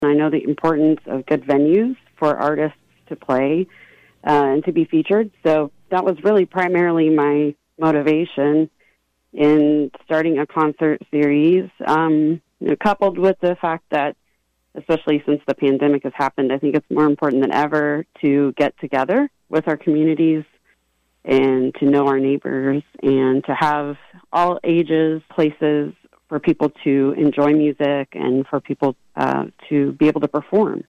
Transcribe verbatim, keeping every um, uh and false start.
I know the importance of good venues for artists to play uh, and to be featured. So that was really primarily my motivation in starting a concert series, um, you know, coupled with the fact that, especially since the pandemic has happened, I think it's more important than ever to get together with our communities and to know our neighbors and to have all ages, places for people to enjoy music and for people uh, to be able to perform.